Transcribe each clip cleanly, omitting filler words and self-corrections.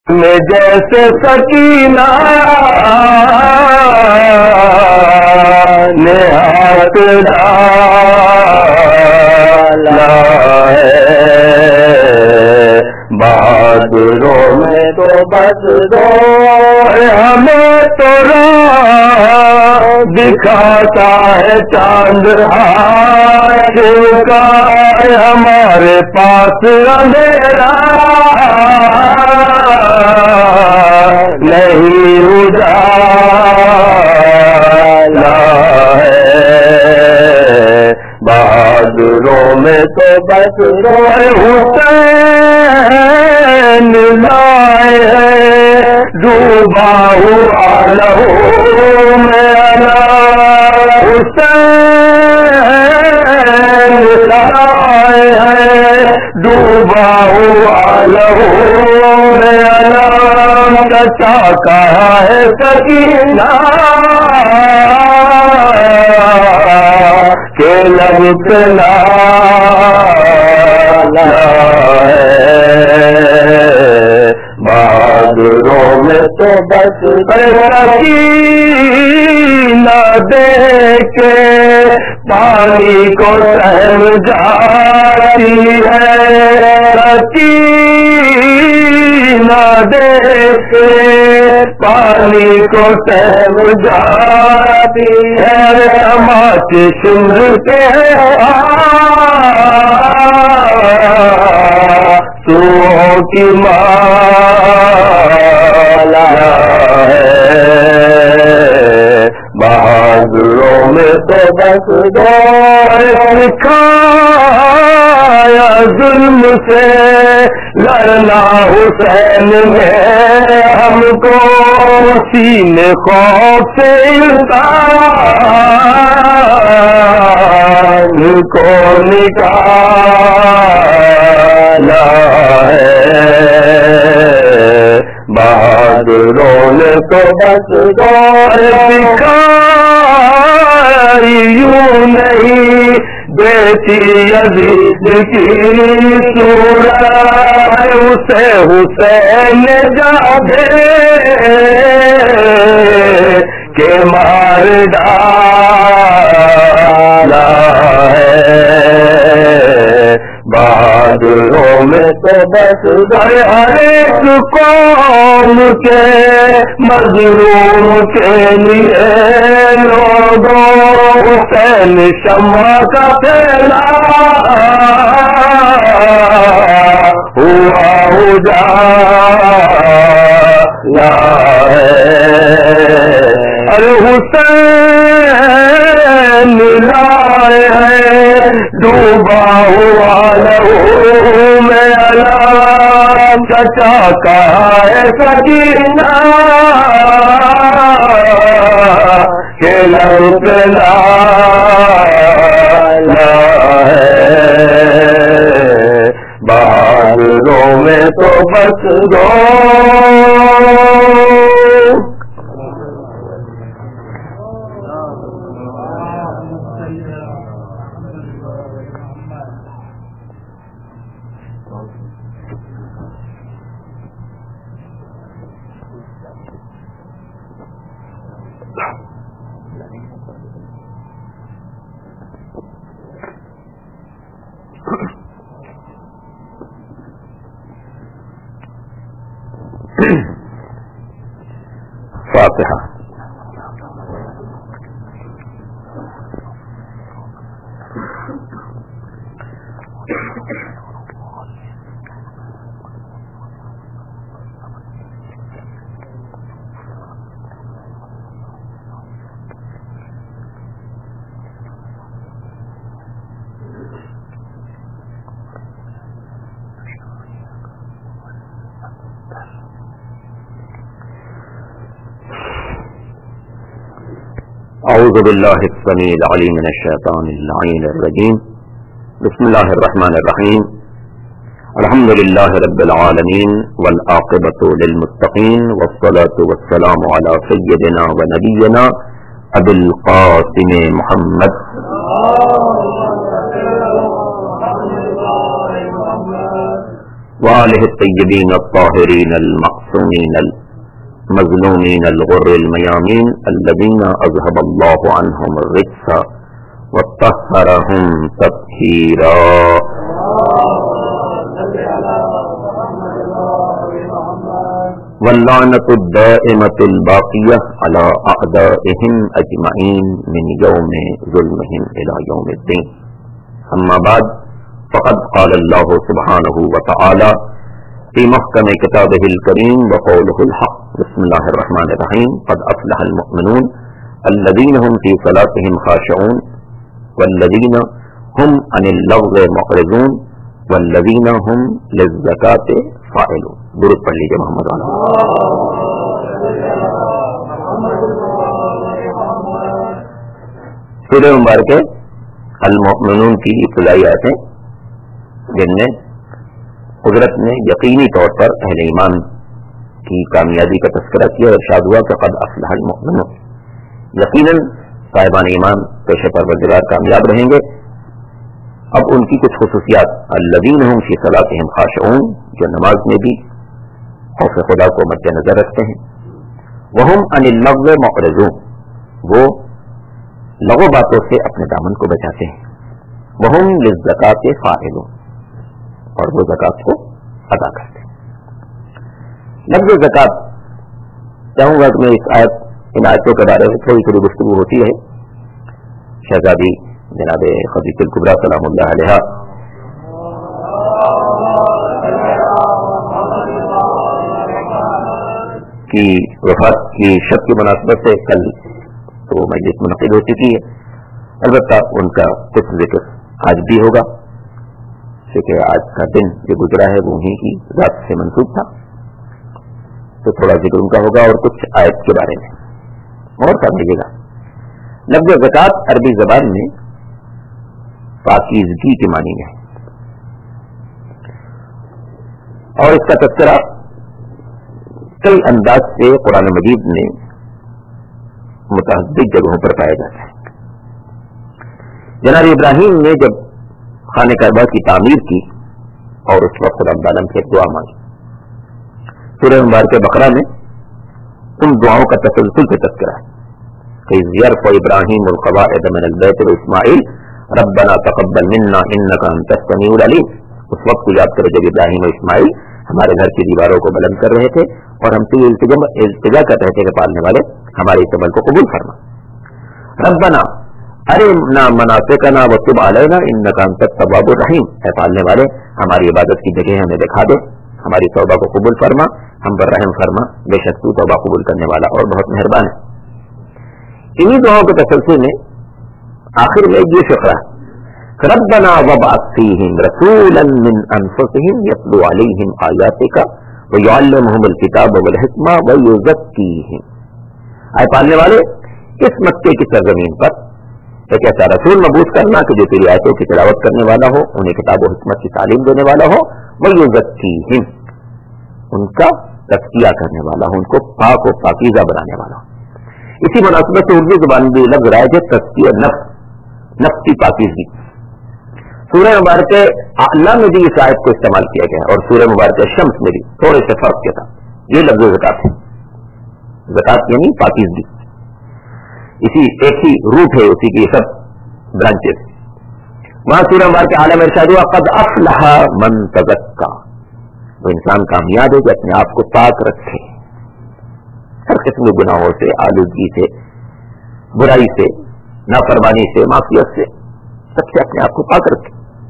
میں جیسے سکینہ نے ہاتھ ڈالا ہے، بہادروں میں تو بس دو ہمیں تو راہ دکھاتا ہے چاند آج کا، ہمارے پاس اندھیرا نہیں اجالا ہے، بہادروں میں تو بس روئے حسین لائے ہے، ڈوبا ہوا لہو میں حسین لائے ہے، ڈوبا ہوا لہو میں چچا کہا ہے سکینہ کہ لب پہ لالا ہے، بہادروں میں تو بس سکینہ دے کے پانی کو سہم جاتی ہے، سکینہ دے کے پانی کو سہم جاتی ہے، تماچے سنتے آنسوؤں کی مالا ہے، بہادروں میں تو بس دور سکھایا ظلم سے لڑنا حسین نے ہم کو، سینے خوف سے انسان کو نکالا ہے، بہادروں نے تو بس دور دکھائی یوں نہیں بیٹی یزید کی صورت، اسے حسین جادے کہ مار ڈالا ہے، بہادروں میں تو بس ہر ایک قوم کے مظلوم کے لیے لوگوں حسین شمع کا پھیلا ہوا اجالا ہے، ارے حسین لائے ہے، ڈوبا ہوا لہو میں علام، چچا کہا ہے سکینہ کہ لب پہ لالا ہے، بہادروں میں تو بس دو فاتحہ۔ اعوذ باللہ السمیع العلیم من الشیطان اللعین الرجیم، بسم اللہ الرحمن الرحیم، الحمدللہ رب العالمین والعاقبۃ للمتقین والصلاة والسلام علی سیدنا و نبینا ابی القاسم محمد وآلہ الطیبین الطاہرین المعصومین المظلومین الغر المیامین الذین اذهب اللہ عنہم الرجس وطہرہم تطہیرا. واللعنۃ الدائمۃ الباقیہ علی اعدائہم اجمعین من یوم ظلمہم الی یوم الدین. اما بعد فقد قال اللہ سبحانہ وتعالی فی محکم کتابہ الکریم وقولہ الحق. بسم اللہ الرحمن الرحیم. قد افلح المؤمنون الذین هم فی صلاتهم خاشعون والذین هم عن اللغو معرضون والذین هم للزکاة فاعلون. درود پڑھ لیجیے محمد والا. سورہ مبارکہ المؤمنون کی ابتدائی آیتیں جن میں قدرت نے یقینی طور پر اہل ایمان کی کامیابی کا تذکرہ کیا اور ارشاد ہوا کہ قد افلح المؤمنون، یقیناً صاحبان ایمان پیش پروردگار کامیاب رہیں گے. اب ان کی کچھ خصوصیات: الذین هم فی صلاتهم خاشعون، جو نماز میں بھی خوف خدا کو مد نظر رکھتے ہیں. وہم عن اللغو معرضون، وہ لغو باتوں سے اپنے دامن کو بچاتے ہیں. وہم للزکاۃ فاعلون، اور وہ زکات کو ادا کرتے ہیں. لفظ زکات، چاہوں گا کہ میں اس آیت ان آیتوں کے بارے میں تھوڑی تھوڑی گفتگو ہوتی ہے. شہزادی جناب خدیجہ الکبریٰ سلام اللہ علیہا کی وفات کی شب کی مناسبت سے کل تو مجلس منعقد ہو چکی ہے. البتہ ان کا کچھ ذکر آج بھی ہوگا کیونکہ آج کا دن جو گزرا ہے وہ انہیں کی ذات سے منسوب تھا، تو تھوڑا ذکر ان کا ہوگا اور کچھ آیت کے بارے میں اور سمجھیے گا. لفظ زکات عربی زبان میں پاکیزگی کے معنی میں ہے، اور اس کا تذکرہ کئی انداز سے قرآن مجید میں متعدد جگہوں پر پایا جاتا ہے. جناب ابراہیم نے جب خانہ کعبہ کی تعمیر کی اور اس وقت رب العالمین سے دعا مانگی، سورہ مبارکہ بقرہ میں ان دعاؤں کا تسلسل سے تذکرہ ہے کہ یرفع ابراہیم القواعد من البیت واسماعیل ربنا تقبل منا انک انت السمیع العلیم. اس وقت کو یاد کرو جب ابراہیم و اسماعیل ہمارے گھر کی دیواروں کو بلند کر رہے تھے اور ہم سے التجا کر رہے تھے کہ پالنے والے ہمارے اس عمل کو قبول فرما. ربنا ارنا مناسکنا وتب علینا انک انت التواب الرحیم، اے پالنے والے ہماری عبادت کی جگہ ہمیں دکھا دے، ہماری توبہ کو قبول فرما، ہم پر رحم فرما، بے شک تو توبہ قبول کرنے والا اور بہت مہربان ہے. انہی دعاؤں کے تسلسل میں آخر میں یہ فقرہ ربنا وابعث فیہم رسولا من انفسہم یتلو علیہم آیاتک ویعلمہم الکتاب والحکمہ ویزکیہم. اے پالنے والے اس مکے کی سرزمین پر ایک ایسا رسول مبعوث کرنا کہ جو تیری آیتوں کی تلاوت کرنے والا ہو، انہیں کتاب و حکمت کی تعلیم دینے والا ہو، ویزکیہم، ان کا تزکیہ کرنے والا ہو، ان کو پاک و پاکیزہ بنانے والا ہو. اسی مناسبت سے اردو زبان میں لفظ رائج ہے تزکیہ نفس، نفس کی پاکیزگی. سورہ مبارکہ اعلیٰ میں بھی اس آیت کو استعمال کیا گیا اور سورہ مبارکہ شمس میں بھی تھوڑے سے فرق کے ساتھ یہ لفظ زکات ہے. زکات یعنی پاکیزگی، اسی ایک ہی روٹ ہے، اسی کی سب برانچز. وہاں سورہ مبارکہ اعلیٰ میں ارشاد ہوا قد افلح من تزکا، وہ انسان کامیاب ہے جو اپنے آپ کو پاک رکھے ہر قسم کے گناہوں سے، آلودگی سے، برائی سے، نافرمانی سے، معصیت سے، سب سے اپنے آپ کو پاک رکھے.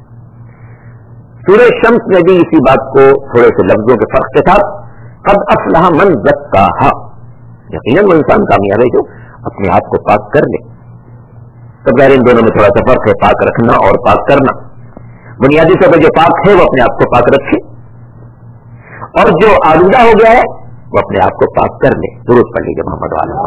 سورہ شمس میں بھی اسی بات کو تھوڑے سے لفظوں کے فرق کے ساتھ قد افلح من زکاہا، یقیناً وہ انسان کامیاب ہے جو اپنے آپ کو پاک کر لے. تو ظاہر ان دونوں میں تھوڑا سا فرق ہے، پاک رکھنا اور پاک کرنا. بنیادی طور پر جو پاک ہے وہ اپنے آپ کو پاک رکھے، اور جو آلودہ ہو گیا ہے وہ اپنے آپ کو پاک کر لے. درود پڑھ لیجیے محمد والا.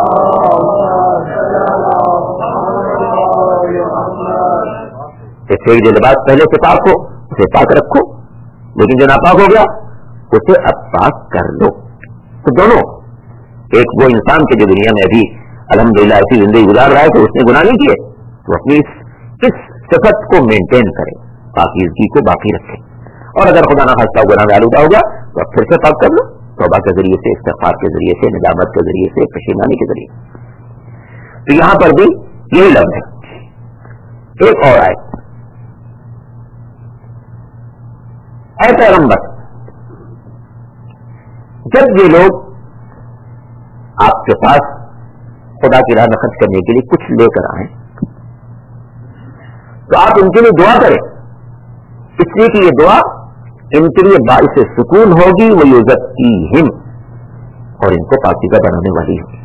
اس سے جو لباس پہلے سے پاک ہو اسے پاک رکھو، لیکن جو ناپاک ہو گیا اسے اب پاک کر لو. تو دونوں، ایک وہ انسان کے جو دنیا میں ابھی الحمدللہ ایسی زندگی گزار رہا ہے تو اس نے گناہ نہیں کیے، تو اپنی اس صفت کو مینٹین کرے، پاکیزگی کو باقی رکھے. اور اگر خدا نہ خواستہ گناہ میں آلودہ ہوگا تو اب پھر سے پاک کر لو، توبہ کے ذریعے سے، استغفار کے ذریعے سے، ندامت کے ذریعے سے، پشیمانی کے ذریعے سے۔ تو یہاں پر بھی یہی لفظ ہے۔ ایک اور آئے، اے پیغمبر، جب یہ لوگ آپ کے پاس خدا کی راہ میں خرچ کرنے کے لیے کچھ لے کر آئیں تو آپ ان کے لیے دعا کریں، اس لیے کہ یہ دعا ان کے لیے باعث سکون ہوگی، وہ یزکیہم، اور ان کو پاکیزہ بنانے والی ہوگی۔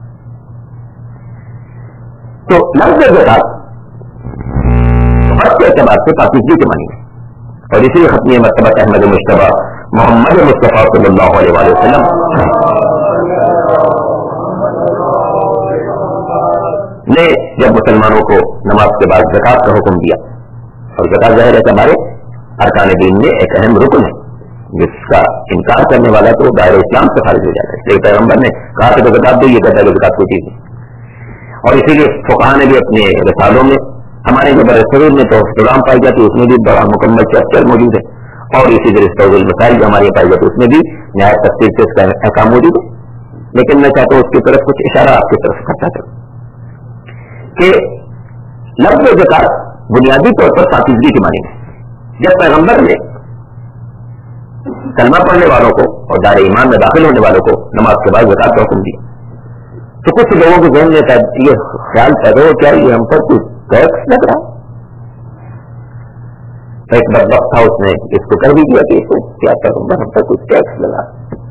تو لفظ زکات وقت کے اعتبار سے پاکیزگی کے معنی ہے، اور اسی لیے ختم مرتبہ احمد مجتبیٰ محمد مصطفیٰ صلی اللہ علیہ وآلہ وسلم نے جب مسلمانوں کو نماز کے بعد زکات کا حکم دیا، اور زکات ظاہر ہے کہ ہمارے ارکان دین میں ایک اہم رکن ہے، جس کا انکار کرنے والا تو دائرہ اسلام سے خارج ہو جاتا ہے، اس لیے پیغمبر نے کہا کہ زکات دو، یہ کہتا ہے کہ زکات کوئی چیز نہیں، اور اسی لیے فقہاء نے بھی اپنے رسالوں میں، ہمارے جو برصغیر میں تو احترام پائی جاتی ہے، اس میں بھی بڑا مکمل چیپٹر موجود ہے، اور اسی طرح فوز المسائل جو ہمارے پائی جاتی ہے اس میں بھی نہایت تفصیل سے اس کا احکام موجود ہے، لیکن میں چاہتا ہوں اس کی طرف کچھ اشارہ آپ کی طرف کرتا کروں کہ لفظ زکات بنیادی طور پر پاکیزگی کے معنی میں، جب پیغمبر نے کلمہ پڑھنے والوں کو اور دار ایمان میں داخل ہونے والوں کو نماز کے بعد زکات کا حکم دیا تو کچھ لوگوں کے ذہن میں یہ خیال پیدا ہو، کیا یہ ہم پر کچھ ٹیکس لگ رہا؟ ایک بدبخت تھا، اس نے اس کو کر بھی دیا کہ اس کو کیا پیغمبر ہم پر کچھ ٹیکس لگا،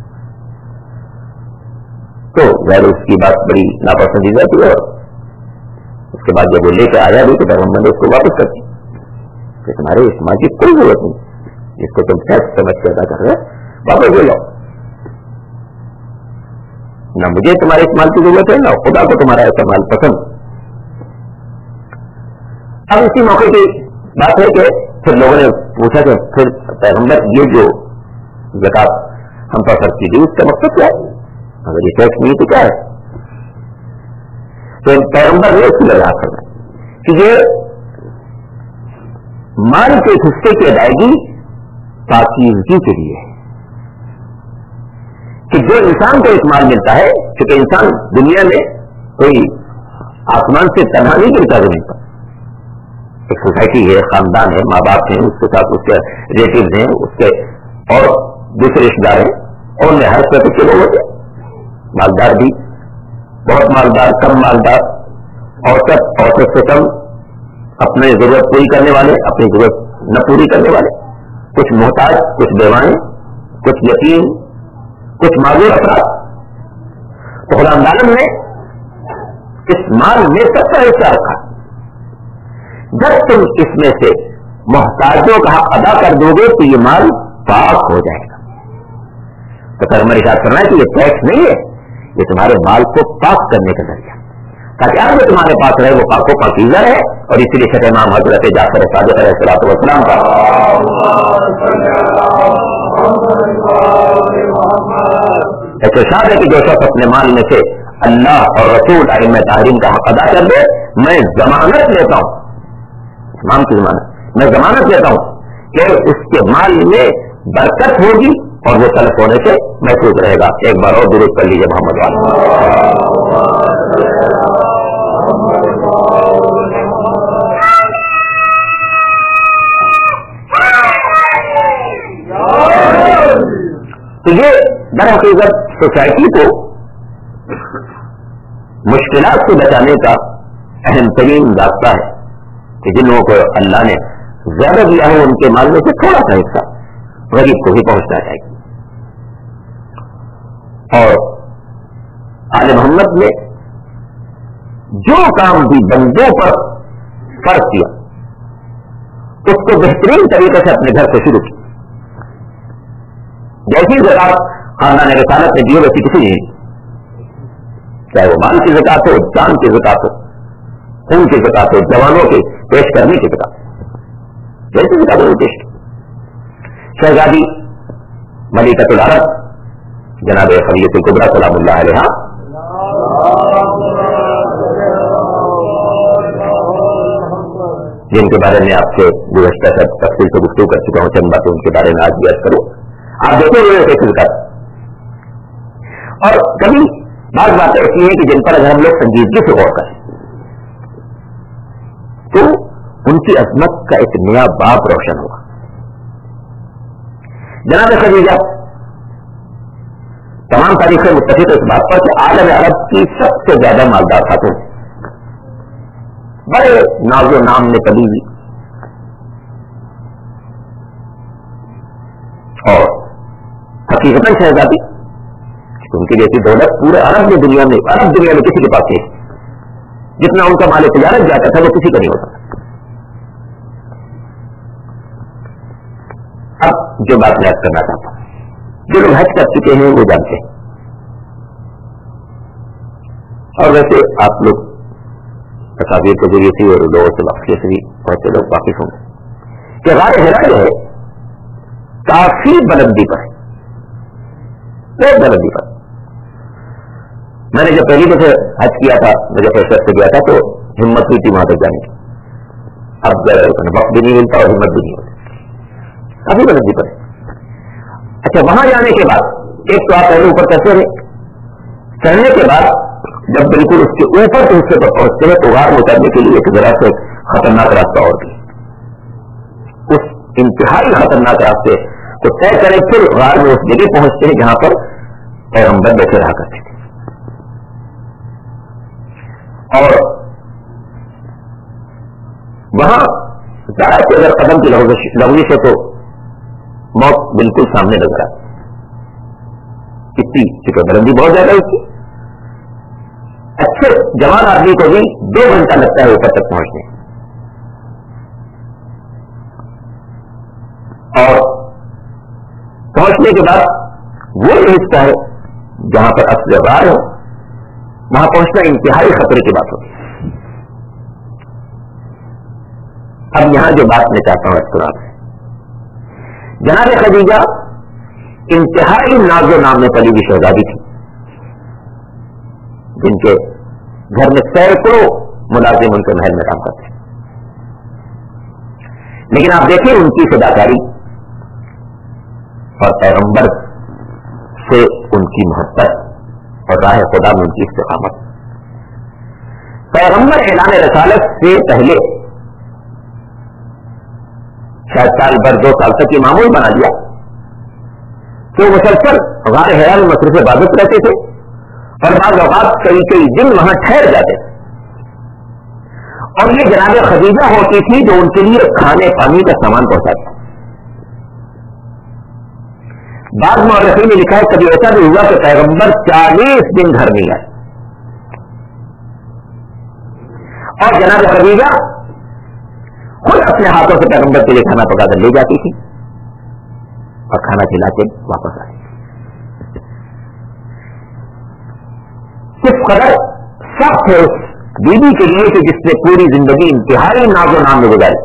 تو غیر اس کی بات بڑی ناپسندیدہ تھی، اور اس کے بعد جب وہ لے کے آیا بھی تو پیغمبر نے اس کو واپس کر دیا کہ تمہارے اس مال کی کوئی ضرورت نہیں، جس کو تم ٹیکس سمجھ کے ادا کر رہے واپس لے لو، نہ مجھے تمہارے اس مال کی ضرورت ہے نہ خدا کو تمہارا ایسا مال پسند۔ اب اسی موقع کی بات ہے کہ پھر لوگوں نے پوچھا کہ پھر پیغمبر یہ جو زکات ہم پر خرچ کی گئی اس کا مقصد کیا ہے؟ اگر یہ ٹیکس نہیں تو کیا ہے؟ تو پیغمبر نے اس کی وضاحت کرنا کہ یہ مال کے حصے کی ادائیگی پاکیزگی کے لیے ہے، کہ جو انسان کو ایک مال ملتا ہے، کیونکہ انسان دنیا میں کوئی آسمان سے تنہا نہیں گرتا زمین پر، ایک سوسائٹی ہے، خاندان ہے، ماں باپ ہیں، اس کے ساتھ اس کے ریلیٹیوز ہیں، اس کے اور دوسرے رشتے دار ہیں، اور میں ہر طرح کے لوگ ہوتے ہیں، مالدار بھی، بہت مالدار، کم مالدار، اوسط سے کم، اپنی ضرورت پوری کرنے والے، اپنی ضرورت نہ پوری کرنے والے، کچھ محتاج، کچھ بیوائیں، کچھ یتیم، کچھ معذور افراد۔ تو خدا عالم نے اس مال میں سب کا حصہ رکھا، جب تم اس میں سے محتاجوں کا حق ادا کر دو گے تو یہ مال پاک ہو جائے گا۔ تو پیغمبر ارشاد فرمایا کہ یہ ٹیکس نہیں ہے، یہ تمہارے مال کو پاک کرنے کا ذریعہ، تاکہ آج جو تمہارے پاس رہے وہ پاک و پاکیزہ ہے۔ اور اسی لیے شیخ امام حضرت جعفر صادق علیہ الصلوۃ والسلام کا ایک ارشاد ہے کہ جو شخص اپنے مال میں سے اللہ اور رسول ائمہ طاہرین کا حق ادا کر دے، میں ضمانت لیتا ہوں، امام کی ضمانت، میں ضمانت لیتا ہوں کہ اس کے مال میں برکت ہوگی اور وہ تلف ہونے سے محفوظ رہے گا۔ ایک بار اور درود کر لیجیے محمد والا۔ تو یہ در حقیقت سوسائٹی کو مشکلات سے بچانے کا اہم ترین راستہ ہے کہ جن لوگوں کو اللہ نے زیادہ دیا ہے ان کے مال میں سے تھوڑا سا حصہ غریب کو بھی پہنچنا چاہیے۔ اور آل محمد نے جو کام بھی بندوں پر فرض کیا اس کو بہترین طریقے سے اپنے گھر سے شروع کیا۔ جیسی زکات خاندان رسالت نے دی ویسی کسی نہیں، چاہے وہ مال کی زکات ہو، جان کی زکات ہو، خون کی زکات ہو، جوانوں کے پیش کرنے کی زکات ہو، جیسی زکات ہو پیش کی۔ شہزادی ملکۃ العرب جناب خدیجہ کبریٰ سلام اللہ علیہا جن کے بارے میں آپ سے گزشتہ سب تفصیل سے گفتگو کر چکا ہوں، چند باتیں ان کے بارے میں آج یاد کروں. آپ دیکھیں گے کیسے کر. اور کبھی بعض باتیں ایسی ہیں کہ جن پر اگر ہم لوگ سنجیدگی سے غور کریں تو ان کی عظمت کا ایک نیا باب روشن ہوگا. جناب خدیجہ تمام تاریخیں متفق اس بات پر کہ عالم عرب کی سب سے زیادہ مالدار خاتون، بڑے ناز و نام میں پلی ہوئی اور حقیقتاً شہزادی ان کی جیسی دولت پورے عرب دنیا میں کسی کے پاس نہیں. جتنا ان کا مال تجارت جاتا تھا وہ کسی کا نہیں ہوتا. اب جو بات میں یاد کرنا چاہتا ہوں، جو لوگ حج کر چکے ہیں وہ جانتے ہیں، اور ویسے آپ لوگ تصاویر کے ذریعے سے اور لوگوں سے واقعے سے بھی بہت سے لوگ واقف ہوں گے کہ غار حرا جو ہے کافی بلندی پر ہے، بہت بلندی پر. میں نے جب پہلی دفعہ حج کیا تھا، مجھے فیصلہ سے گیا تھا تو ہمت ہوئی تھی وہاں تک جانے کی. اب وقت بھی نہیں ملتا اور ہمت بھی نہیں ہوتی، کافی بلندی پر ہے. اچھا، وہاں جانے کے بعد ایک تو آپ پہلے اوپر چڑھتے رہے، چڑھنے کے بعد جب بالکل اس کے اوپر کے حصے پر پہنچتے ہیں تو غار میں اترنے کے لیے ایک ذرا سے خطرناک راستہ اور بھی. اس انتہائی خطرناک راستے کو طے کریں پھر غار میں اس جگہ پہنچتے ہیں جہاں پر پیغمبر بیٹھے رہا کرتے تھے. اور وہاں ذرا سے اگر قدم کی لغزش ہے تو موت بالکل سامنے نظر آتی. اتنی چونکہ بلندی بہت زیادہ اس کی. اچھے جوان آدمی کو بھی 2 گھنٹہ لگتا ہے اوپر تک پہنچنے. اور پہنچنے کے بعد وہ حصہ ہے جہاں پر اصل غار ہے، وہاں پہنچنا انتہائی خطرے کی بات ہوتی ہے. اب یہاں جو بات میں چاہتا ہوں اختلاف ہے، جناب خدیجہ انتہائی ناز و نام میں پلی ہوئی شہزادی تھی جن کے گھر میں سینکڑوں ملازم ان کے محل میں کام کرتے ہیں. لیکن آپ دیکھیں ان کی فداکاری اور پیغمبر سے ان کی محبت اور راہ خدا میں ان کی استقامت. پیغمبر اعلان رسالت سے پہلے شاید سال بھر 2 سال تک یہ معمول بنا دیا کہ مسلسل غار حرا میں مصروف عبادت رہتے تھے اور بعض اوقات کئی دن وہاں ٹھہر جاتے تھے. اور یہ جناب خدیجہ ہوتی تھی جو ان کے لیے کھانے پانی کا سامان پہنچاتی. بعض مورخین نے لکھا ہے کبھی ایسا بھی ہوا کہ پیغمبر 40 دن گھر نہیں آئے اور جناب خدیجہ خود اپنے ہاتھوں سے پیغمبر کے لیے کھانا پکا کر لے جاتی تھی اور کھانا کھلا کے واپس آتی. کس قدر سخت ہے اس بیوی کے لیے کہ جس نے پوری زندگی انتہائی ناز و نام میں گزاری،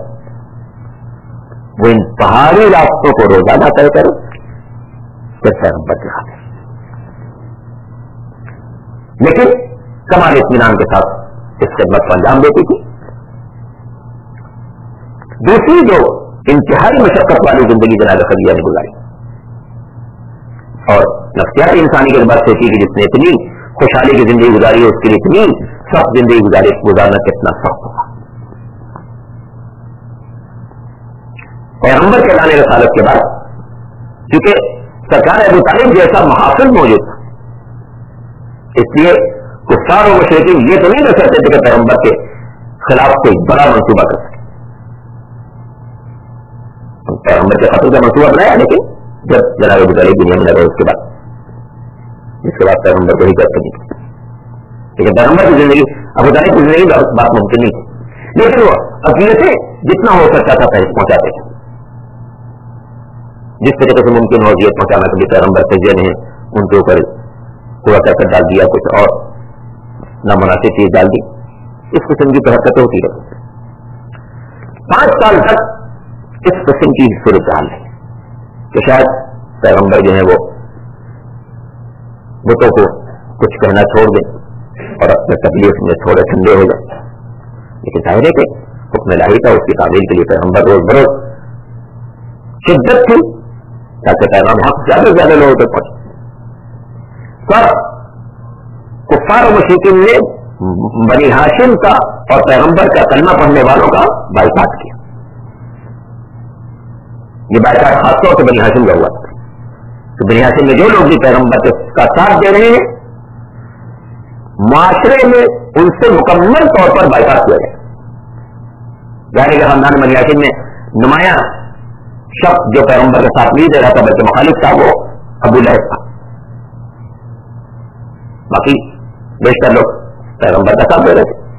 وہ ان پہاڑی راستوں کو روزانہ طے کرے صرف پیغمبر کے خاطر. لیکن کمال اطمینان کے ساتھ اس خدمت کو انجام دیتی تھی. دوسری جو انتہائی مشقت والی زندگی جناب خدیجہ نے گزاری اور نفسیات انسانی کے بعد سوچی کہ جس نے اتنی خوشحالی کی زندگی گزاری ہے اس کے لیے اتنی سخت زندگی گزارنا کتنا سخت ہوگا. پیغمبر کے اعلان رسالت کے بعد کیونکہ سرکار ابو طالب جیسا محافظ موجود تھا، اس لیے کفار و مشرکین یہ تو نہیں کر سکتے تھے کہ پیغمبر کے خلاف کوئی بڑا منصوبہ کر سکے. پیغمبر کے قتل کا منصوبہ بنایا لیکن جب جناب ابو طالب دنیا میں لگا اس کے بعد پیغمبر کو ہجرت کرنی تھی. لیکن پیغمبر کی زندگی ابو طالب کی زندگی بات ممکن نہیں تھی، لیکن وہ عقیدت سے جتنا ہو سکتا تھا پہنچاتے تھے. جس طریقے سے ممکن ہو یہ پہنچانا کبھی پیغمبر سجدے نے ان کے اوپر تھوڑا کر ڈال دیا، کچھ اور نامناسب چیز ڈال دی، اس قسم کی حرکتیں ہوتی رہتی. 5 سال تک اس قسم کی صورتحال ہے کہ شاید پیغمبر جو ہے وہ بتوں کو کچھ کہنا چھوڑ دیں اور اپنے تکلیف میں تھوڑے ٹھنڈے ہو جائیں. لیکن ظاہر ہے کہ حکم الہی کا، اس کی تعمیل کے لیے پیغمبر روز بروز شدت تھی تاکہ پیغام حق زیادہ سے زیادہ لوگوں تک پہنچے. پر کفار و مشرکین نے بنی ہاشم کا اور پیغمبر کا کلمہ پڑھنے والوں کا بائیکاٹ کیا. یہ بائیکاٹ خاص طور سے بنی ہاشم کا ہوا تھا. تو بنی ہاشم میں جو لوگ بھی پیغمبر کا ساتھ دے رہے ہیں معاشرے میں ان سے مکمل طور پر بائیکاٹ کیا گیا. ظاہر ہے کہ خاندان بنی ہاشم میں نمایاں شخص جو پیغمبر کے ساتھ نہیں دے رہا تھا بلکہ مخالف تھا وہ ابو لہب تھا. باقی بیشتر لوگ پیغمبر کا ساتھ دے رہے تھے.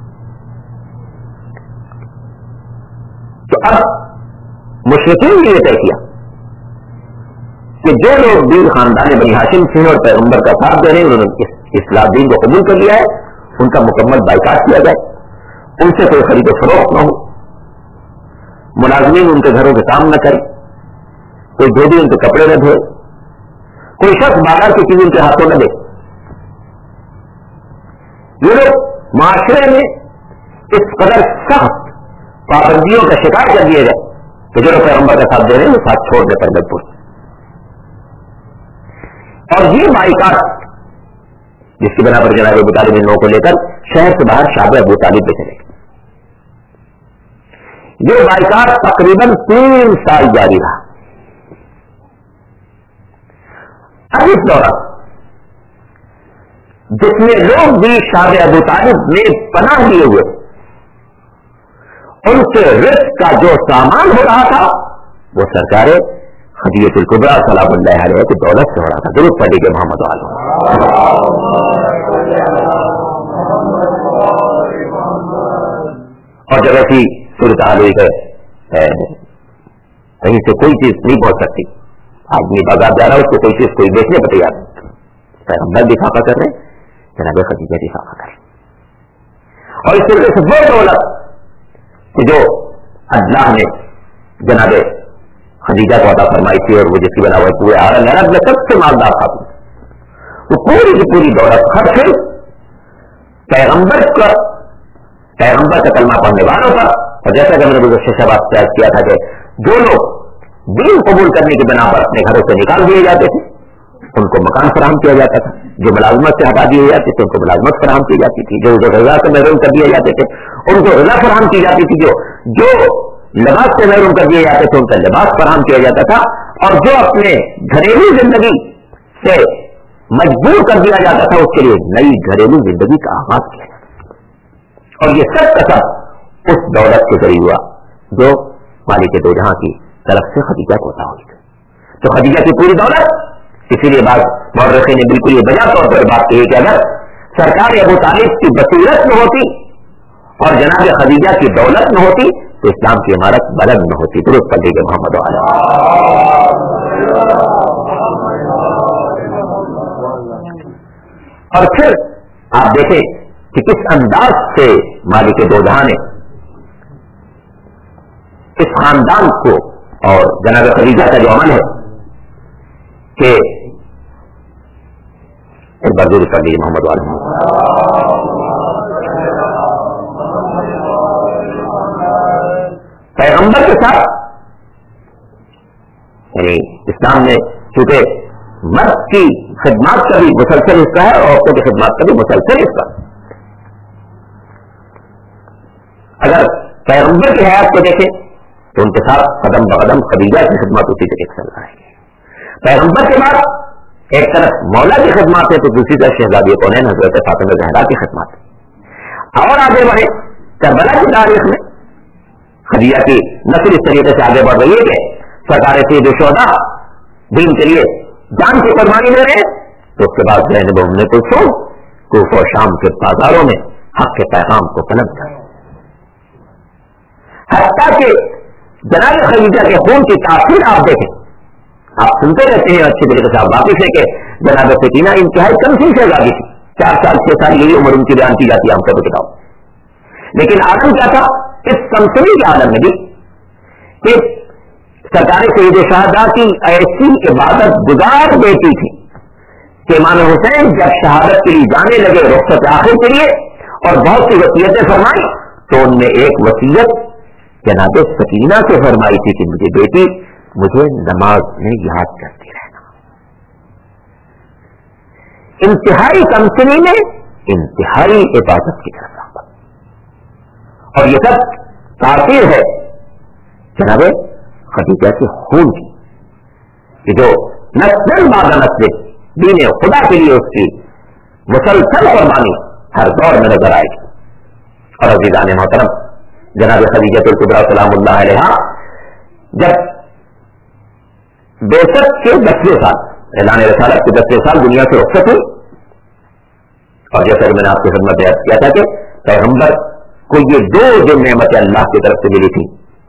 تو اب مشرکین نے یہ طے کیا کہ جو لوگ دین خاندان بنی ہاشم سے اور پیغمبر کا ساتھ دے رہے ہیں انہوں نے اسلام دین کو قبول کر لیا ہے، ان کا مکمل بائیکاٹ کیا جائے، ان سے کوئی خرید و فروخت نہ ہو، ملازمین ان کے گھروں کے کام نہ کرے، کوئی دھوبی ان کے کپڑے نہ دھوئے، کوئی شخص بازار کی چیز ان کے ہاتھوں نہ دے. یہ لوگ معاشرے میں اس قدر سخت پابندیوں کا شکار کر دیے گئے کہ جو لوگ پیغمبر کا ساتھ دے رہے ہیں وہ ساتھ چھوڑنے پر مجبور. اور یہ بائیکاٹ جس کی بنا پر جناب ابو طالب ان لوگوں کو لے کر شہر سے باہر شاب ابو طالب پہ چلے گئے. یہ بائیکاٹ تقریباً 3 سال جاری رہا. اب اس دوران جتنے لوگ بھی شاب ابو طالب میں پناہ لیے ہوئے ان سے رزق کا جو سامان ہو رہا تھا وہ سرکار خدیجہ الکبریٰ سلام اللہ علیہ کی دولت سے ہو رہا تھا. درود پڑھیے کہ محمد علیہ. اور جب ایسی صورت حال ہوئی ہے کہیں سے کوئی چیز نہیں پہنچ سکتی، آدمی بازار جا رہا ہے اس کو کوئی چیز کوئی بیچنے پر تیار نہیں، پیغمبر بھی فاقہ کر رہے ہیں، جناب خدیجہ بھی فاقہ کر رہے ہیں. اور اس طریقے سے وہ دولت کہ جو اللہ نے جناب خدیجہ کو عطا فرمائی تھی اور وہ جس کی بنا ہوئی پورے عرب میں سب سے مالدار تھا، وہ پوری کی پوری دولت خرچ کر پیغمبر کا کلمہ پڑھنے والوں پر. اور جیسا کہ میں نے گزشتہ شب آپ سے کیا تھا کہ جو لوگ دین قبول کرنے کی بنا پر اپنے گھروں سے نکال دیے جاتے تھے ان کو مکان فراہم کیا جاتا تھا، جو ملازمت سے ہٹا دیے جاتے تھے ان کو ملازمت فراہم کی جاتی تھی، جو غذا سے محروم کر دیے جاتے تھے ان کو غذا فراہم کی جاتی تھی، جو لباس سے محروم کر دیے جاتے تھے ان کا لباس فراہم کیا جاتا تھا، اور جو اپنے گھریلو زندگی سے مجبور کر دیا جاتا تھا اس کے لیے نئی گھریلو زندگی کا آغاز کیا جاتا تھا. اور یہ سب کا سب اس دولت کے ذریعے ہوا جو مالک دو جہاں کی طرف سے خدیجہ کو عطا ہوئی. تو خدیجہ کی پوری دولت، اسی لیے بات مورخین نے بالکل یہ بجا طور پر بات کی کہ اگر سرکار ابو طالب کی بصیرت نہ ہوتی اور جناب خدیجہ کی دولت نہ ہوتی تو اسلام کی عمارت بلند نہ ہوتی. درود پڑھیے کہ محمد علیہ. اور پھر آپ دیکھیں کہ کس انداز سے مالک دو جہاں نے اس خاندان کو اور جناب خدیجہ کا جو عمل ہے کہ ایک بار ضرور کر لیجیے محمد علیہ. پیغمبر کے ساتھ یعنی اسلام میں چونکہ مرد کی خدمات کا بھی مسلسل حصہ ہے اور عورتوں کی خدمات کا بھی مسلسل حصہ ہے. اگر پیغمبر کی حیات کو دیکھیں تو ان کے ساتھ قدم بقدم خدیجہ کی خدمات اسی طریقے سے چل رہا ہے. پیغمبر کے بعد ایک طرف مولا کی خدمات ہے تو دوسری طرف شہزادی کونین حضرت فاطمہ زہرا کی خدمات ہے. اور آگے بڑھے کربلا کی تاریخ میں خدیجہ کی نسل اس طریقے سے آگے بڑھ رہی ہے کہ سرکار سید الشہداء دین کے لیے جان کی قربانی دے رہے ہیں. تو اس کے بعد زینب ام کلثوم کوفہ و شام کے بازاروں میں حق کے پیغام کو پنپ کر حتیٰ کہ جناب خدیجہ کے خون کی تاثیر آپ دیکھیں. آپ سنتے رہتے ہیں اچھی طریقے سے آپ واقف ہے کہ جناب سکینہ انتہائی کم سی شہزادی تھی، 4 سال 6 سال یہی عمر ان کی بیان کی جاتی ہے ہم سب کتاب. لیکن عالم کیا تھا اس سمسنی کے عالم میں بھی کہ سرکار سید شہداء کی ایسی عبادت گزار بیٹی تھی کہ امام حسین جب شہادت کے لیے جانے لگے رخصت آخر کے لیے اور بہت سی وصیتیں فرمائی تو ان میں ایک وصیت جناب سکینہ سے فرمائی تھی کہ مجھے بیٹی مجھے نماز میں یاد کرتی رہنا. انتہائی کمسنی میں انتہائی عبادت کی طرف رہا. اور یہ سب تاثیر ہے جناب خدیجہ کے خون کی کہ جو نسل بعد نسل دین خدا کے لیے اس کی مسلسل قربانی ہر دور میں نظر آئے گی. اور عزیزان محترم جناب خدیجہ الکبریٰ سلام اللہ علیہا جب 62 کے 10ویں سال اعلان رسالت کے 10ویں سال دنیا سے رخصت ہوئی. اور جیسا کہ میں نے آپ کی خدمت میں عرض کیا تھا کہ پیغمبر کو یہ 2 جو نعمتیں اللہ کی طرف سے ملی تھی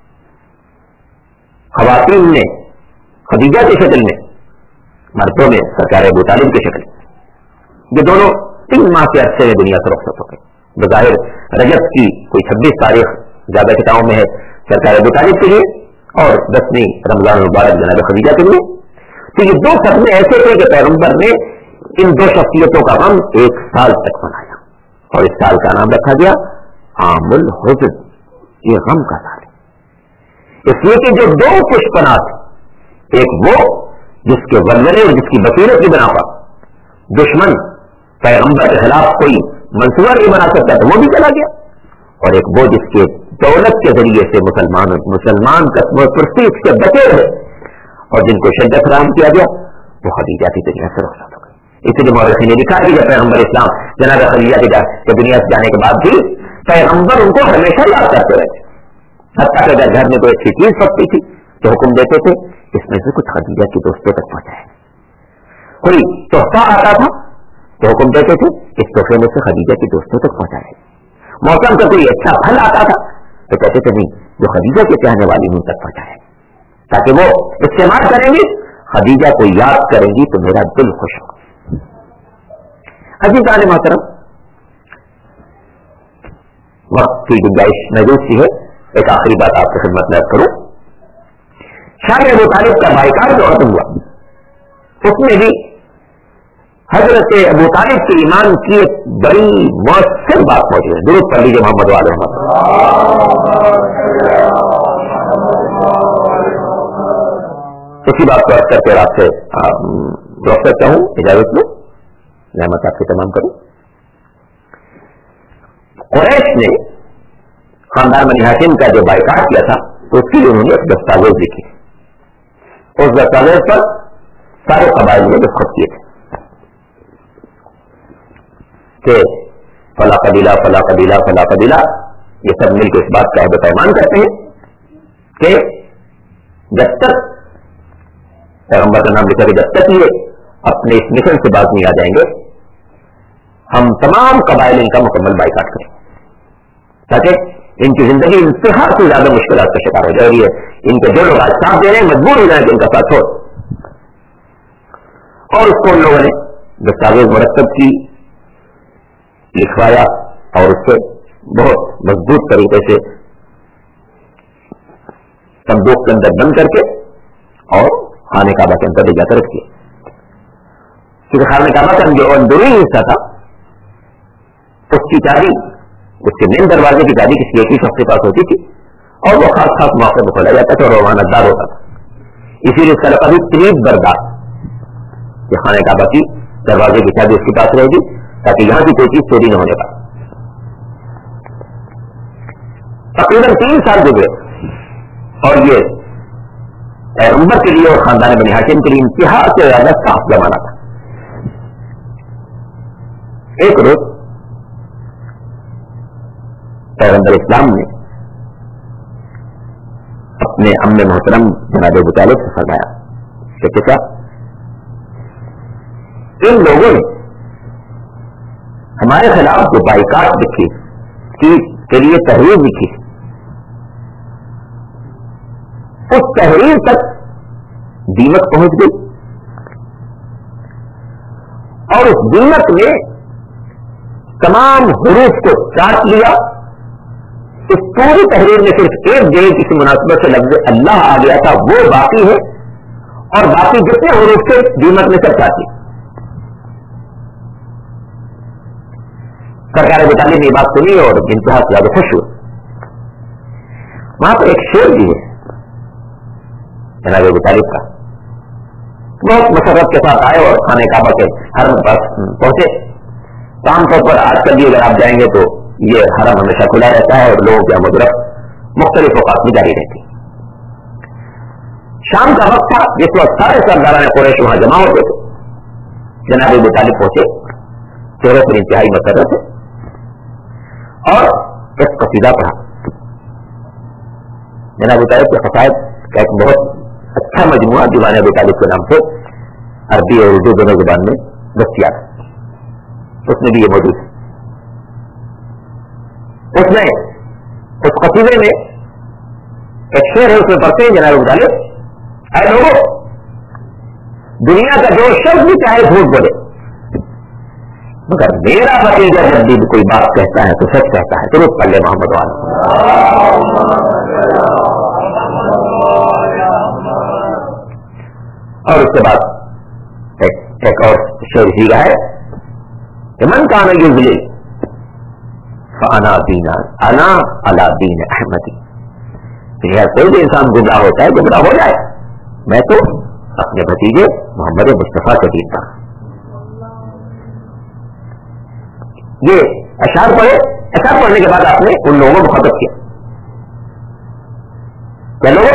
خواتین نے خدیجہ کی شکل میں مردوں میں سرکار ابو طالب کی شکل یہ دونوں 3 ماہ کے عرصے میں دنیا سے رخصت ہو گئے. بظاہر رجب کی کوئی 26 تاریخ زیادہ کتابوں میں ہے سرکار ابو طالب کے لیے اور 10ویں رمضان المبارک جناب خدیجہ کے لیے. تو یہ 2 صدمے ایسے تھے کہ پیغمبر نے ان 2 شخصیتوں کا غم 1 سال تک منایا اور اس سال کا نام رکھا گیا عام الحزن. یہ غم کا سال ہے اس لیے کہ جو 2 پشپنا تھے, ایک وہ جس کے ولولے اور جس کی بصیرت کی بنا پر دشمن پیغمبر کے خلاف کوئی منصوبہ نہیں بنا سکتا تو وہ بھی چلا گیا, اور ایک وہ جس کے دولت کے ذریعے سے مسلمان قسم و پرستیج سے بچے رہے اور جن کو شدت فراہم کیا گیا وہ خدیجہ کی دنیا سے رخصت ہو گئی. اسی لیے مورخین نے لکھا کہ جب پیغمبر اسلام جناب خدیجہ کے دنیا سے جانے کے بعد بھی پیغمبر ان کو ہمیشہ یاد کرتے رہے. حتیٰ کہ اگر گھر میں کوئی اچھی چیز پکتی تھی تو حکم دیتے تھے اس میں سے کچھ خدیجہ کی دوستوں تک پہنچائے. کوئی تحفہ آتا تھا تو حکم دیتے تھے اس تحفے میں سے خدیجہ کی دوستوں تک پہنچائے. موسم کا کوئی اچھا پھل آتا تھا تو کہتے تھے نہیں جو خدیجہ کے چاہنے والی ان تک پہنچائے تاکہ وہ استعمال کریں گی, خدیجہ کو یاد کریں گی تو میرا دل خوش ہوگا. عزیزان محترم وقت کی گنجائش محدود سی ہے, ایک آخری بات آپ کی خدمت میں کروں. شاہ ابو طالب کا بائیکاٹ جو ختم ہوا اس میں بھی حضرت ابو طالب کے ایمان کی ایک بڑی مؤثر بات موجود ہے. درود پڑھ لیجیے محمد والے اسی بات کو عرض کر کے آپ سے روک سکتا ہوں, اجازت میں رحمت آپ سے تمام کروں. قریش نے خاندان بنی ہاشم کا جو بائیکاٹ کیا تھا اس کے لیے انہوں نے ایک دستاویز لکھی. اس دستاویز پر سارے قبائل نے دستخط کیے تھے کہ فلاں قبیلہ فلاں قبیلہ فلاں قبیلہ یہ سب مل کے اس بات کا عہد و پیمان کرتے ہیں کہ جب تک پیغمبر کا نام لکھا کہ جب تک یہ اپنے اس مشن سے باز نہیں آ جائیں گے ہم تمام قبائل ان کا مکمل بائیکاٹ کریں تاکہ ان کی زندگی انتہا سے زیادہ مشکلات کا شکار ہو جائے. یہ ان کے جو لوگ آج ساتھ دے رہے ہیں مجبور ہو جائیں کہ ان کا ساتھ چھوڑ. اور اس کو ان لوگوں نے دستاویز مرتب کی, لکھوایا اور اس سے بہت مضبوط طریقے سے صندوق کے اندر بند کر کے اور خانہ کعبہ کے اندر لے جا کر رکھیے. کیونکہ خانہ کعبہ کا جو اندرونی حصہ تھا اس کی چابی, اس کے مین دروازے کی چابی کسی ایک ہی شخص کے پاس ہوتی تھی اور وہ خاص خاص موقع پہ کھولا جاتا تھا اور امانت دار ہوتا تھا. اسی لیے اس کا لقب تریب بردار کہ خانہ کعبہ کی دروازے کی چابی اس کے پاس رہے گی تاکہ یہاں کی کوئی چیز چوری نہ ہونے پائے. تقریباً 3 سال گزرے اور یہ پیغمبر کے لیے اور خاندان بنی ہاشم کے لیے انتہا سے زیادہ صاف زمانہ تھا. ایک روز پیغمبر اسلام نے اپنے ام محترم جناب ابو طالب سے فرمایا کہ کیا ان لوگوں نے ہمارے خلاف جو بائیکاٹ لکھی کے لیے تحریر لکھی اس تحریر تک دیمک پہنچ گئی اور اس دیمک نے تمام حروف کو چاٹ لیا. اس پوری تحریر میں صرف ایک جگہ کسی مناسبت سے لفظ اللہ آ گیا تھا, وہ باقی ہے اور باقی جتنے حروف تھے دیمک نے سب چاٹ لی. سرکار ابو طالب نے یہ بات سنی اور انتہا سے زیادہ خوش ہوئے وہاں پر ایک شیر بھی ہے جناب ابو طالب کا، بہت مسرت کے ساتھ آئے اور خانہ کعبہ کے حرم پاس پہنچے. تو عام طور پر آج کل بھی اگر آپ جائیں گے تو یہ حرم ہمیشہ کھلا رہتا ہے اور لوگوں کی آمد و رفت مختلف اوقات میں جاری رہتی. شام کا وقت تھا جس وقت سارے سرداران قریش وہاں جمع ہوتے تھے. جناب ابو طالب پہنچے، چہرے پر انتہائی مسرت ہے اور ایک قصیدہ پڑھا. جناب ابو طالب کے قصائد کا ایک بہت اچھا مجموعہ دیوان ابو طالب کے نام سے عربی اور اردو دونوں زبان میں دستیاب ہے، اس میں بھی یہ موجود ہے. اس میں اس قصیدے میں ایک شعر ہے، اس میں پڑھتے ہیں جناب ابو طالب، اے لوگوں دنیا کا جو شخص بھی چاہے جھوٹ بولے مگر میرا بھتیجا جب بھی کوئی بات کہتا ہے تو سچ کہتا ہے. درود پڑھ لے محمد والا. اور اس کے بعد ایک اور شعر ہی ہے کہ من کان یضلل فانا دینا انا علی دین احمدی. کوئی بھی انسان گمراہ ہوتا ہے، گمراہ ہو جائے، میں تو اپنے بھتیجے محمد مصطفیٰ کے دین پر. یہ اشعار پڑھے. اشعار پڑھنے کے بعد آپ نے ان لوگوں کو مخاطب کیا کہ لوگوں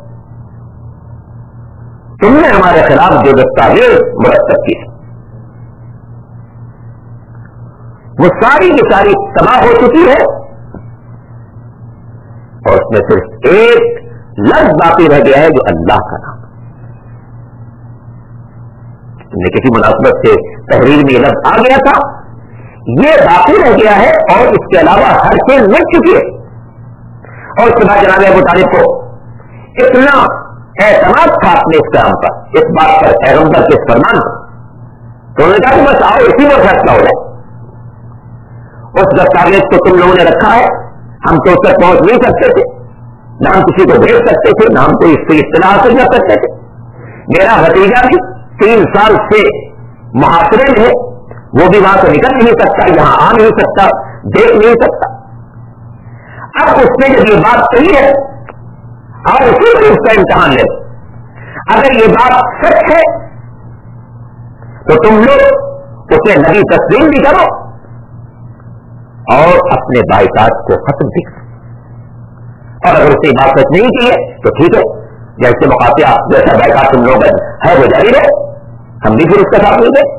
تم نے ہمارے خلاف جو دستاویز مرتب کی وہ ساری کی ساری تباہ ہو چکی ہے اور اس میں صرف ایک لفظ باقی رہ گیا ہے جو اللہ کا نام. کسی مناسبت سے تحریر میں یہ لفظ آ گیا تھا، یہ باقی رہ گیا ہے اور اس کے علاوہ ہر چیز مٹ چکی ہے. اور اس کے بعد جناب ابو طالب کو اتنا اعتماد تھا اپنے اس کام پر، اس بات پر، پیغمبر کے فرمان پر، تو انہوں نے کہا کہ بس آؤ اسی پر فیصلہ ہو جائے. اس دستاویز کو تم لوگوں نے رکھا ہے، ہم تو اس تک پہنچ نہیں سکتے تھے، نہ ہم کسی کو بھیج سکتے تھے، نہ ہم کوئی اس سے اطلاع حاصل کر سکتے تھے. میرا بھتیجا بھی 3 سال سے محاصرے میں ہے، وہ بھی وہاں سے نکل نہیں سکتا، یہاں آ نہیں سکتا، دیکھ نہیں سکتا. اب اس نے جب یہ بات کہی ہے اور اسی پر اس کا امتحان لے، اگر یہ بات سچ ہے تو تم لوگ اسے نبی تسلیم بھی کرو اور اپنے بائیکاٹ کو ختم بھی کرو. اور اگر اسے بات سچ نہیں کی ہے تو ٹھیک ہے، جیسے مقاطعہ جیسا بائیکاٹ تم لوگ ہے وہ جاری رہے، ہم بھی پھر اس کا ساتھ مل گئے.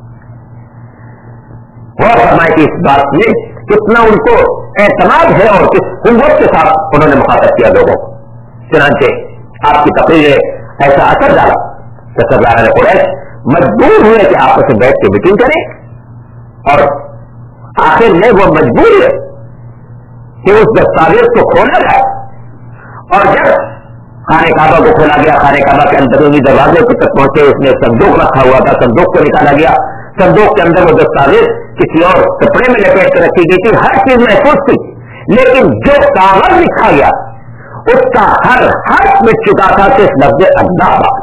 اور فرمائے کہ اس بات میں کتنا ان کو اعتماد ہے اور کس قوت کے ساتھ انہوں نے مخاطب کیا لوگوں کو. چنانچہ آپ کی تقریر ایسا اثر ڈالا کہ سرداران قریش مجبور ہوئے کہ آپس میں بیٹھ کے میٹنگ کریں اور آخر میں وہ مجبور ہے کہ اس دستاویز کو کھولا جائے. اور جب خانہ کعبہ کو کھولا گیا، خانہ کعبہ کے اندرونی دروازے تک پہنچے، اس میں صندوق رکھا ہوا تھا، صندوق کو نکالا گیا. صندوق کے اندر وہ دستاویز کسی اور کپڑے میں لپیٹ کر رکھی گئی تھی، ہر چیز محفوظ تھی، لیکن جو کاغذ لکھا گیا اس کا ہر حرف مٹ چکا تھا، صرف لفظ اللہ بات.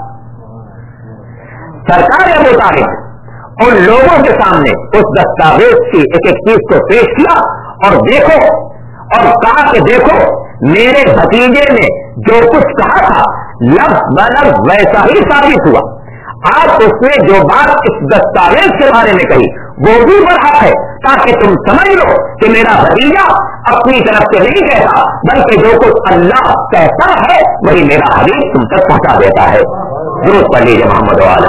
سرکار ابو طالب ان لوگوں کے سامنے اس دستاویز کی ایک ایک چیز کو پیش کیا اور دیکھو، اور کہا کہ دیکھو میرے بھتیجے نے جو کچھ کہا تھا لفظ بلفظ ویسا ہی ثابت ہوا. آج اس نے جو بات اس دستاویز کے بارے میں کہی وہ بھی برحق ہے، تاکہ تم سمجھ لو کہ میرا بھتیجا اپنی طرف سے نہیں کہتا، بلکہ جو کچھ اللہ کہتا ہے وہی میرا حبیب تم تک پہنچا دیتا ہے. درود پڑھ لیجیے محمد والے.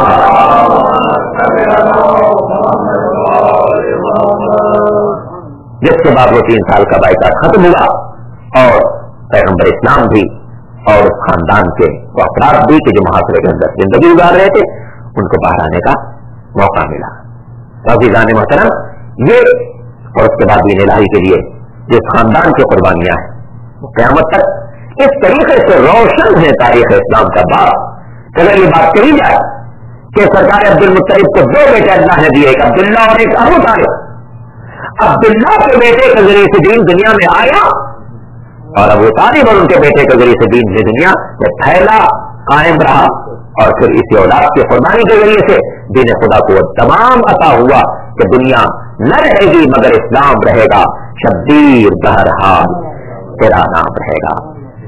جس کے بعد وہ 3 سال کا بائیکاٹ ختم ہوا اور پیغمبر اسلام بھی اور اس خاندان کے وہ افراد بھی کہ جو محاصرے کے اندر زندگی گزار رہے تھے ان کو باہر آنے کا موقع ملا. عزیزان محترم، یہ اور اس کے بعد دین الہی کے لیے جس خاندان کی قربانیاں ہیں وہ قیامت تک اس طریقے سے روشن ہے تاریخ اسلام کا باب. اگر یہ بات کہی جائے کہ سرکار عبد المطلب کو 2 بیٹے اللہ نے دیے، ایک عبداللہ اور ایک ابو طالب. عبداللہ کے بیٹے کے ذریعے سے دین دنیا میں آیا اور ابو طالب اور ان کے بیٹے کے ذریعے سے دین میں دنیا میں پھیلا، قائم رہا. اور پھر اسی اولاد کی قربانی کے ذریعے سے دین خدا کو تمام عطا ہوا کہ دنیا نہ رہے گی مگر اسلام رہے گا. شبیر بہرحال تیرا نام رہے گا.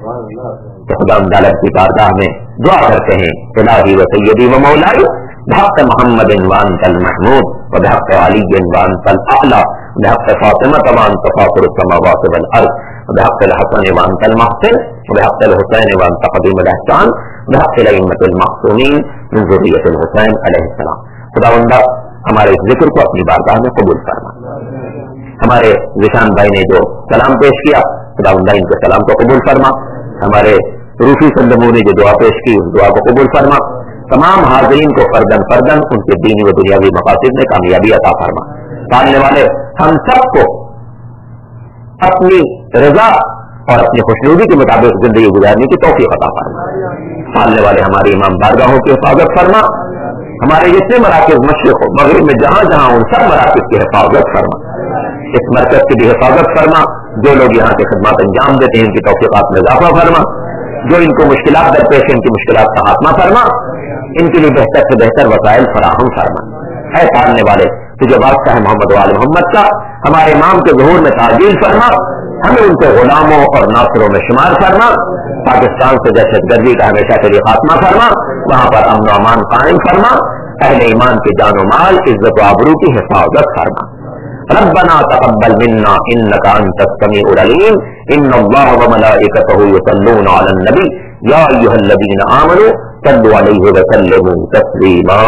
تو خدا تعالیٰ کی بارگاہ میں دعا کرتے ہیں الہی و سیدی و مولائی بحق محمد وانت المحمود وبحق علی وانت الاعلی بحق فاطمہ وانت فاطر السماوات والارض بحق الحسن وانت المحسن بحق الحسین وانت قدیم الاحسان بحق الائمۃ المعصومین من ذریۃ الحسین علیہ السلام. خداوندہ ہمارے اس ذکر کو اپنی بارگاہ میں قبول فرما. ہمارے ذیشان بھائی نے جو سلام پیش کیا خداوندہ ان کے سلام کو قبول فرما. ہمارے روفی سلموں نے جو دعا پیش کی اس دعا کو قبول فرما. تمام حاضرین کو فردن فردن ان کے دینی و دنیاوی مقاصد میں کامیابی عطا فرما. پالنے والے ہم سب کو اپنی رضا اور اپنی خوشنودی کے مطابق زندگی گزارنے کی توفیق عطا فرما. پالنے والے ہماری امام بارگاہوں کی حفاظت فرما. ہمارے جتنے مراکز مشرق و مغرب میں جہاں جہاں ان سب مراکز کی حفاظت فرما. اس مرکز کی بھی حفاظت فرما. جو لوگ یہاں سے خدمات انجام دیتے ہیں ان کی توفیقات میں اضافہ فرما. جو ان کو مشکلات درپیش ہیں ان کی مشکلات کا خاتمہ فرما. ان کے لیے بہتر سے بہتر وسائل فراہم فرما. اے پالنے والے تجھے واسطہ ہے محمد وآل محمد کا ہمارے امام کے ظہور میں تعجیل فرما. ہمیں ان کے غلاموں اور ناصروں میں شمار فرما. پاکستان سے دہشت گردی کا ہمیشہ کے لیے خاتمہ فرما. وہاں پر امن و امان قائم فرما. اہل ایمان کے جان و مال عزت و آبرو کی حفاظت فرما. ربنا تقبل منا انك انت السميع العليم ان الله وملائكته يصلون على النبي يا ايها الذين امنوا صلوا عليه وسلموا تسليما.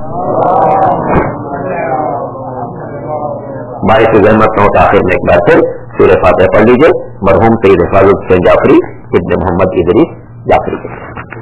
باعث زحمت نو تاخیر میں ایک بار پھر سورہ فاتحہ پڑھ لیجیے. مرحوم سید حفاظ حسین جعفری ابن محمد ادریس جعفری کے